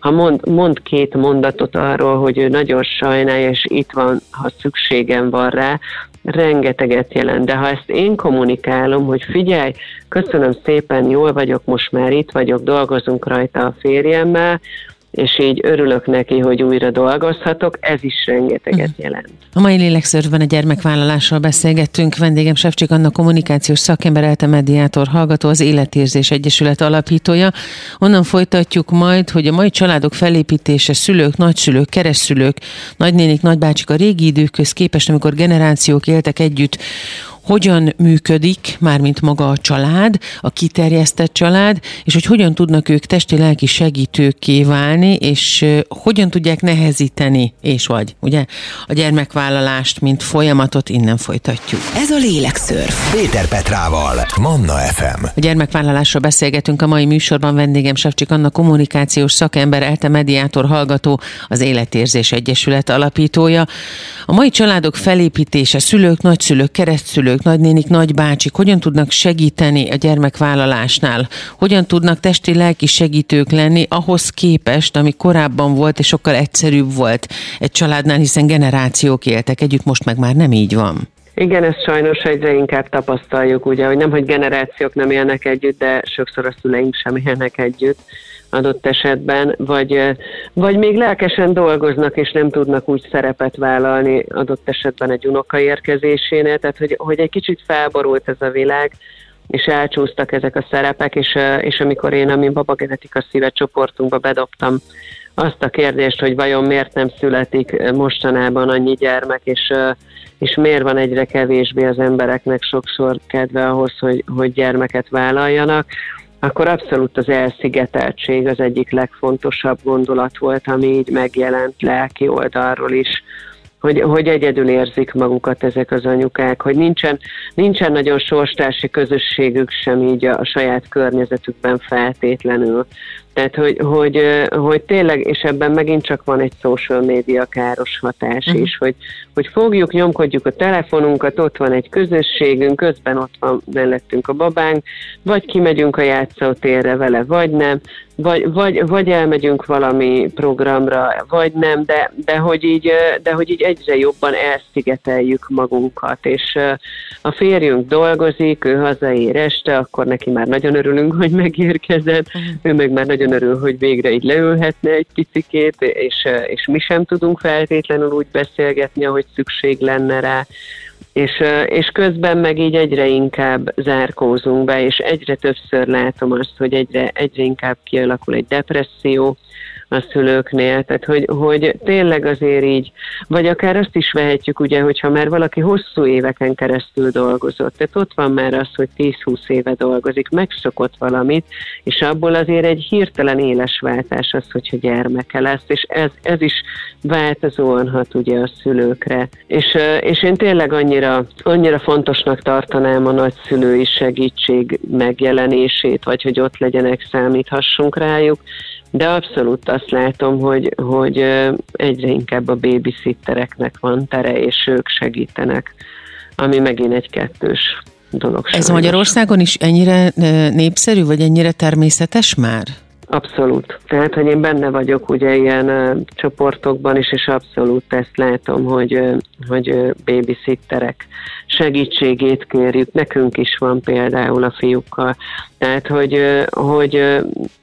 ha mond, mond két mondatot arról, hogy ő nagyon sajnálja, és itt van, ha szükségem van rá, rengeteget jelent. De ha ezt én kommunikálom, hogy figyelj, köszönöm szépen, jól vagyok, most már itt vagyok, dolgozunk rajta a férjemmel, és így örülök neki, hogy újra dolgozhatok, ez is rengeteget jelent. A mai Lélekszörfben a gyermekvállalásról beszélgettünk. Vendégem Sevcsik Anna, kommunikációs szakember, ELTE mediátor hallgató, az Életérzés Egyesület alapítója. Onnan folytatjuk majd, hogy a mai családok felépítése, szülők, nagyszülők, keresztszülők, nagynénik, nagybácsik a régi időkhöz képest, amikor generációk éltek együtt, hogyan működik, mármint maga a család, a kiterjesztett család, és hogy hogyan tudnak ők testi-lelki segítőkké válni, és hogyan tudják nehezíteni, és vagy, ugye, a gyermekvállalást, mint folyamatot, innen folytatjuk. Ez a Lélekszörf. Péter Petrával, Manna ef em. A gyermekvállalásról beszélgetünk a mai műsorban, vendégem Sevcsik Anna, kommunikációs szakember, ELTE mediátor hallgató, az Életérzés Egyesület alapítója. A mai családok felépítése, szülők, nagyszülők, keresztszülők, nagynénik, nagybácsik hogyan tudnak segíteni a gyermekvállalásnál? Hogyan tudnak testi-lelki segítők lenni ahhoz képest, ami korábban volt, és sokkal egyszerűbb volt egy családnál, hiszen generációk éltek együtt, most meg már nem így van. Igen, ezt sajnos egyre inkább tapasztaljuk, ugye, hogy nem, hogy generációk nem élnek együtt, de sokszor a szüleink sem élnek együtt adott esetben, vagy, vagy még lelkesen dolgoznak, és nem tudnak úgy szerepet vállalni adott esetben egy unoka érkezésénél, tehát hogy, hogy egy kicsit felborult ez a világ, és elcsúsztak ezek a szerepek, és, és amikor én a mi Babagenetika Szíve csoportunkba bedobtam azt a kérdést, hogy vajon miért nem születik mostanában annyi gyermek, és, és miért van egyre kevésbé az embereknek sokszor kedve ahhoz, hogy, hogy gyermeket vállaljanak, akkor abszolút az elszigeteltség az egyik legfontosabb gondolat volt, ami így megjelent lelki oldalról is, hogy, hogy egyedül érzik magukat ezek az anyukák, hogy nincsen, nincsen nagyon sorstársi közösségük sem így a, a saját környezetükben feltétlenül. Tehát, hogy, hogy, hogy tényleg, és ebben megint csak van egy social media káros hatás is, uh-huh. hogy, hogy fogjuk, nyomkodjuk a telefonunkat, ott van egy közösségünk, közben ott van mellettünk a babánk, vagy kimegyünk a játszótérre vele, vagy nem, vagy, vagy, vagy elmegyünk valami programra, vagy nem, de, de, hogy így, de hogy így egyre jobban elszigeteljük magunkat, és a férjünk dolgozik, ő hazaér este, akkor neki már nagyon örülünk, hogy megérkezett, uh-huh. ő meg már nagyon örül, hogy végre így leülhetne egy picikét, és, és mi sem tudunk feltétlenül úgy beszélgetni, ahogy szükség lenne rá, és, és közben meg így egyre inkább zárkózunk be, és egyre többször látom azt, hogy egyre, egyre inkább kialakul egy depresszió a szülőknél, tehát hogy, hogy tényleg azért így, vagy akár azt is vehetjük, ugye, hogyha már valaki hosszú éveken keresztül dolgozott, tehát ott van már az, hogy tíz-húsz éve dolgozik, megszokott valamit, és abból azért egy hirtelen éles váltás az, hogyha gyermeke lesz, és ez, ez is változóan hat ugye a szülőkre. És, és én tényleg annyira, annyira fontosnak tartanám a nagyszülői segítség megjelenését, vagy hogy ott legyenek, számíthassunk rájuk, de abszolút azt látom, hogy, hogy egyre inkább a babysittereknek van tere, és ők segítenek, ami megint egy kettős dolog. Ez Magyarországon is ennyire népszerű, vagy ennyire természetes már? Abszolút. Tehát, hogy én benne vagyok ugye ilyen uh, csoportokban is, és abszolút ezt látom, hogy, uh, hogy uh, babysitterek segítségét kérjük. Nekünk is van például a fiúkkal. Tehát, hogy, uh, hogy uh,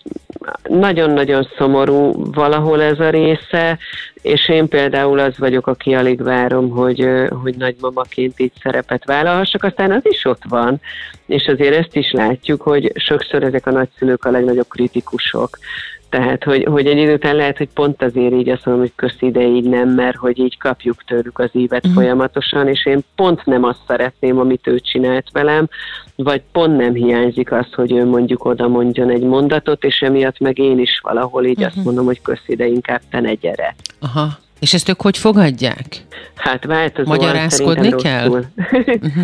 nagyon-nagyon szomorú valahol ez a része, és én például az vagyok, aki alig várom, hogy, hogy nagymamaként így szerepet vállalhassak, aztán az is ott van, és azért ezt is látjuk, hogy sokszor ezek a nagyszülők a legnagyobb kritikusok. Tehát, hogy, hogy egy idő után lehet, hogy pont azért így azt mondom, hogy köszi, de így nem, mert hogy így kapjuk tőlük az ívet uh-huh. folyamatosan, és én pont nem azt szeretném, amit ő csinált velem, vagy pont nem hiányzik az, hogy ő mondjuk oda mondjon egy mondatot, és emiatt meg én is valahol így uh-huh. azt mondom, hogy köszi, de inkább te ne gyere. Aha. És ezt ők hogy fogadják? Hát változóan magyarázkodni kell? uh-huh.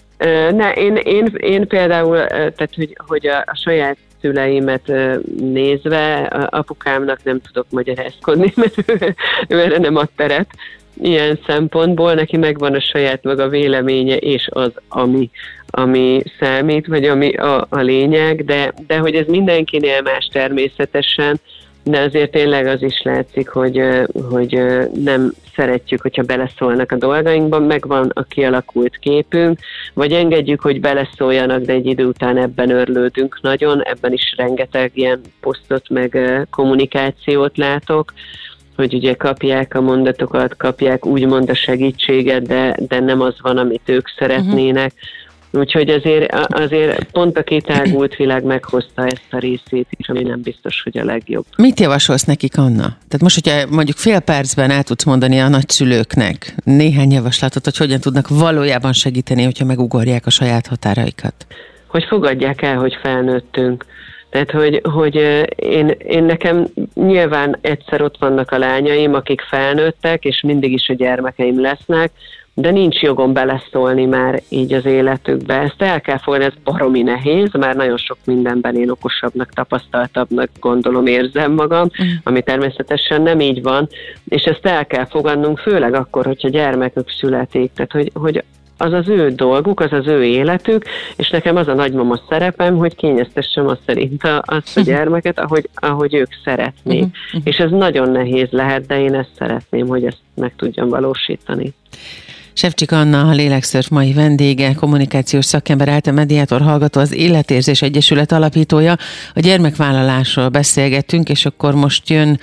Ne, én, én, én például, tehát hogy, hogy a, a saját szüleimet nézve, apukámnak nem tudok magyarázkodni, mert ő, ő erre nem ad teret. Ilyen szempontból neki megvan a saját maga véleménye, és az, ami, ami számít, vagy ami a, a lényeg, de, de hogy ez mindenkinél más természetesen, de azért tényleg az is látszik, hogy, hogy nem szeretjük, hogyha beleszólnak a dolgainkban, megvan a kialakult képünk, vagy engedjük, hogy beleszóljanak, de egy idő után ebben örlődünk nagyon, ebben is rengeteg ilyen posztot meg kommunikációt látok, hogy ugye kapják a mondatokat, kapják úgymond a segítséget, de, de nem az van, amit ők szeretnének. Úgyhogy azért, azért pont a kitágult világ meghozta ezt a részét is, ami nem biztos, hogy a legjobb. Mit javasolsz nekik, Anna? Tehát most, hogyha mondjuk fél percben el tudsz mondani a nagyszülőknek néhány javaslatot, hogy hogyan tudnak valójában segíteni, hogyha megugorják a saját határaikat? Hogy fogadják el, hogy felnőttünk. Tehát, hogy, hogy én, én nekem nyilván egyszer ott vannak a lányaim, akik felnőttek, és mindig is a gyermekeim lesznek, de nincs jogom beleszólni már így az életükbe. Ezt el kell fogadni, ez baromi nehéz, már nagyon sok mindenben én okosabbnak, tapasztaltabbnak gondolom, érzem magam, mm. ami természetesen nem így van, és ezt el kell fogadnunk, főleg akkor, hogyha gyermekük születik, tehát hogy, hogy az az ő dolguk, az az ő életük, és nekem az a nagymama szerepem, hogy kényeztessem azt szerint a, azt a gyermeket, ahogy, ahogy ők szeretnék. Uh-huh. És ez nagyon nehéz lehet, de én ezt szeretném, hogy ezt meg tudjam valósítani. Sevcsik Anna, a Lélekszörf mai vendége, kommunikációs szakember, ELTE mediátor hallgató, az Életérzés Egyesület alapítója. A gyermekvállalásról beszélgettünk, és akkor most jön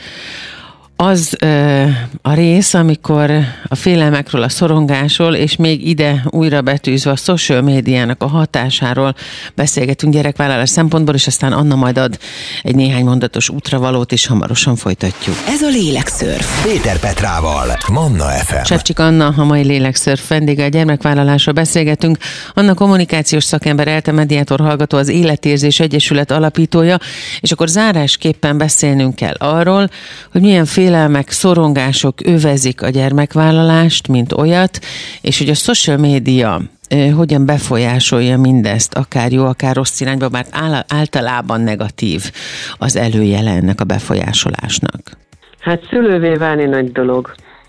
az ö, a rész, amikor a félelmekről, a szorongásról, és még ide újra betűzve a social médiának a hatásáról beszélgetünk gyerekvállalás szempontból, és aztán Anna majd ad egy néhány mondatos útravalót, és hamarosan folytatjuk. Ez a Lélekszörf. Péter Petrával, Manna ef em. Sevcsik Anna, a mai Lélekszörf vendége, a gyermekvállalásról beszélgetünk. Anna kommunikációs szakember, ELTE mediátor hallgató, az Életérzés Egyesület alapítója, és akkor zárásképpen beszélnünk kell arról, hogy milyen félelmek, szorongások övezik a gyermekvállalást, mint olyat, és hogy a social média eh, hogyan befolyásolja mindezt, akár jó, akár rossz irányba, mert általában negatív az előjele ennek a befolyásolásnak. Hát szülővé válni nagy dolog,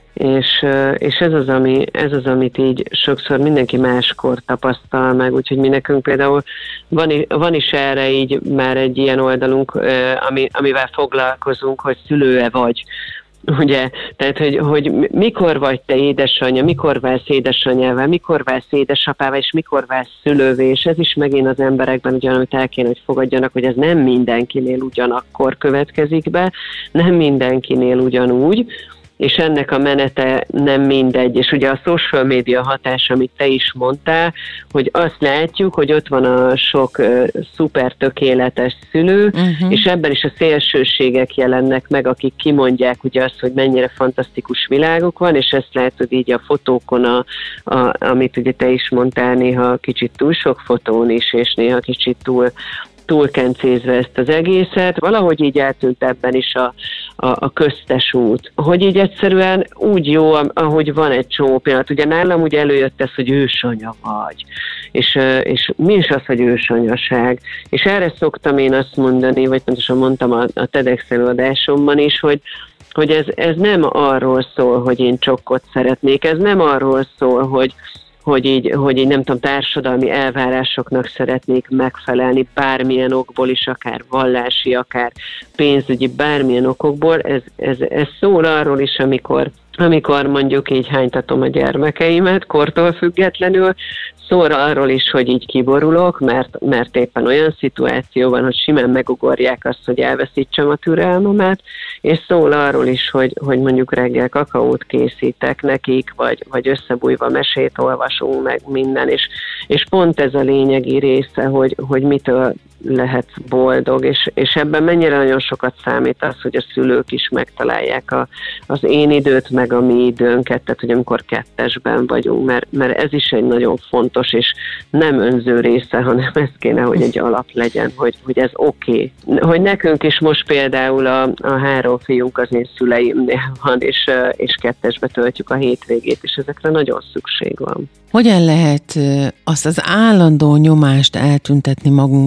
és, és ez, az, ami, ez az, amit így sokszor mindenki máskor tapasztal meg, úgyhogy mi nekünk például van, van is erre így már egy ilyen oldalunk, ami, amivel foglalkozunk, hogy szülő-e vagy. Ugye, tehát, hogy, hogy mikor vagy te édesanyja, mikor válsz édesanyjával, mikor válsz édesapával, és mikor válsz szülővé, és ez is megint az emberekben ugyan, amit el kéne, hogy fogadjanak, hogy ez nem mindenkinél ugyanakkor következik be, nem mindenkinél ugyanúgy, és ennek a menete nem mindegy. És ugye a social media hatás, amit te is mondtál, hogy azt látjuk, hogy ott van a sok uh, szuper tökéletes szülő, uh-huh. és ebben is a szélsőségek jelennek meg, akik kimondják ugye azt, hogy mennyire fantasztikus világuk van, és ezt látod így a fotókon, a, a, amit ugye te is mondtál, néha kicsit túl sok fotón is, és néha kicsit túl túlkencézve ezt az egészet, valahogy így eltűnt ebben is a, a, a köztes út. Hogy így egyszerűen úgy jó, ahogy van egy csomó pillanat. Ugye nálam ugye előjött ez, hogy ősanya vagy. És, és mi is az, hogy ősanyaság? És erre szoktam én azt mondani, vagy pontosan mondtam a, a TEDx előadásomban is, hogy hogy ez, ez nem arról szól, hogy én csokkot szeretnék, ez nem arról szól, hogy Hogy így, hogy így nem tudom, társadalmi elvárásoknak szeretnék megfelelni bármilyen okból is, akár vallási, akár pénzügyi, bármilyen okokból. Ez, ez, ez szól arról is, amikor, amikor mondjuk így hánytatom a gyermekeimet, kortól függetlenül, szól arról is, hogy így kiborulok, mert, mert éppen olyan szituáció van, hogy simán megugorják azt, hogy elveszítsem a türelmemet, és szól arról is, hogy, hogy mondjuk reggel kakaót készítek nekik, vagy, vagy összebújva mesét olvasunk meg minden, és, és pont ez a lényegi része, hogy, hogy mitől lehet boldog, és, és ebben mennyire nagyon sokat számít az, hogy a szülők is megtalálják a, az én időt, meg a mi időnket, tehát hogy amikor kettesben vagyunk, mert, mert ez is egy nagyon fontos, és nem önző része, hanem ez kéne, hogy egy alap legyen, hogy, hogy ez oké. Okay. Hogy nekünk is most például a, a három fiunk az én szüleimnél van, és, és kettesbe töltjük a hétvégét, és ezekre nagyon szükség van. Hogyan lehet azt az állandó nyomást eltüntetni magunkból női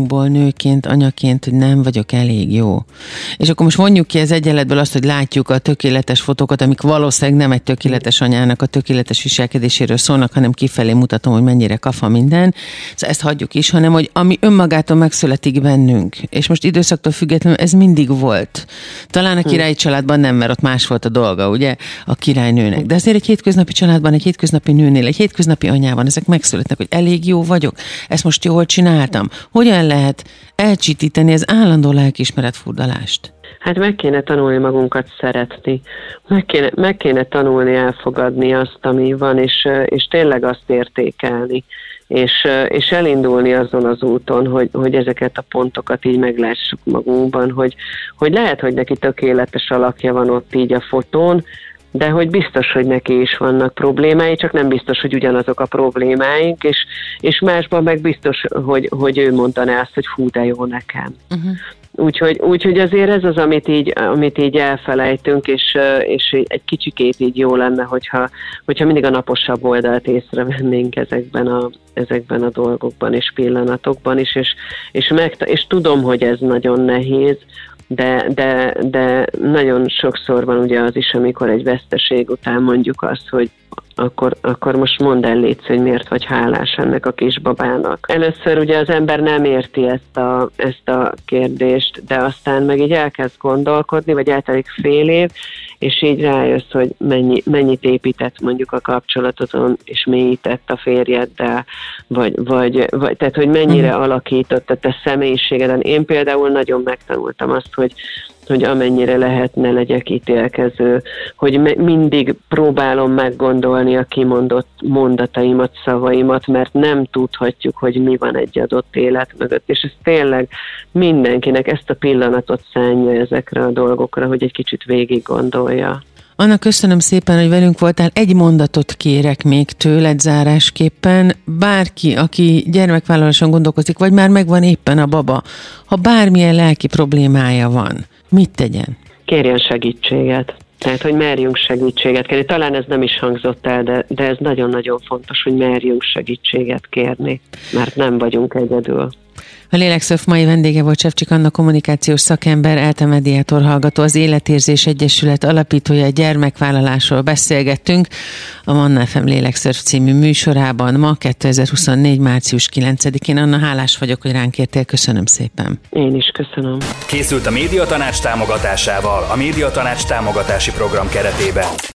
nőként, anyaként, hogy nem vagyok elég jó. És akkor most mondjuk ki az egyenletből azt, hogy látjuk a tökéletes fotókat, amik valószínűleg nem egy tökéletes anyának a tökéletes viselkedéséről szólnak, hanem kifelé mutatom, hogy mennyire kafa minden. Szóval ezt hagyjuk is, hanem hogy ami önmagától megszületik bennünk. És most időszaktól függetlenül ez mindig volt. Talán a királyi családban nem, mert ott más volt a dolga, ugye, a királynőnek. De azért egy hétköznapi családban, egy hétköznapi nőnél, egy hétköznapi anyában ezek megszületnek, hogy elég jó vagyok, ezt most jól csináltam. Hogyan lehet elcsitíteni az állandó lelkiismeret furdalást? Hát meg kéne tanulni magunkat szeretni. Meg kéne, meg kéne tanulni elfogadni azt, ami van, és, és tényleg azt értékelni. És, és elindulni azon az úton, hogy, hogy ezeket a pontokat így meglássuk magunkban, hogy, hogy lehet, hogy neki tökéletes alakja van ott így a fotón, de hogy biztos, hogy neki is vannak problémái, csak nem biztos, hogy ugyanazok a problémáink, és, és másban meg biztos, hogy, hogy ő mondaná azt, hogy hú, de jó nekem. Uh-huh. Úgyhogy, úgyhogy azért ez az, amit így, amit így elfelejtünk, és, és egy kicsikét így jó lenne, hogyha, hogyha mindig a naposabb oldalt észrevennénk ezekben a, ezekben a dolgokban és pillanatokban is, és, és, meg, és tudom, hogy ez nagyon nehéz, de, de, de nagyon sokszor van ugye az is, amikor egy veszteség után mondjuk azt, hogy Akkor, akkor most mondd el, létsz, hogy miért vagy hálás ennek a kisbabának. Először ugye az ember nem érti ezt a, ezt a kérdést, de aztán meg így elkezd gondolkodni, vagy eltelik fél év, és így rájössz, hogy mennyi, mennyit épített mondjuk a kapcsolatodon, és mélyített a férjeddel, vagy, vagy, vagy tehát, hogy mennyire mm. alakított a te személyiségeden. Én például nagyon megtanultam azt, hogy hogy amennyire lehet, ne legyek ítélkező, hogy me- mindig próbálom meggondolni a kimondott mondataimat, szavaimat, mert nem tudhatjuk, hogy mi van egy adott élet mögött, és ez tényleg mindenkinek ezt a pillanatot szánja ezekre a dolgokra, hogy egy kicsit végig gondolja. Anna, köszönöm szépen, hogy velünk voltál. Egy mondatot kérek még tőled zárásképpen. Bárki, aki gyermekvállaláson gondolkozik, vagy már megvan éppen a baba, ha bármilyen lelki problémája van, mit tegyen? Kérjen segítséget. Tehát, hogy merjünk segítséget kérni. Talán ez nem is hangzott el, de, de ez nagyon-nagyon fontos, hogy merjünk segítséget kérni, mert nem vagyunk egyedül. A Lélekszörf mai vendége volt Csevcsik Anna, kommunikációs szakember, ELTE mediátor hallgató, az Életérzés Egyesület alapítója, gyermekvállalásról beszélgettünk a Manna ef em Lélekszörf című műsorában ma kétezer-huszonnégy. március kilencedikén. Anna, hálás vagyok, hogy ránk értél, köszönöm szépen. Én is köszönöm. Készült a Médiatanács támogatásával, a Médiatanács támogatási program keretében.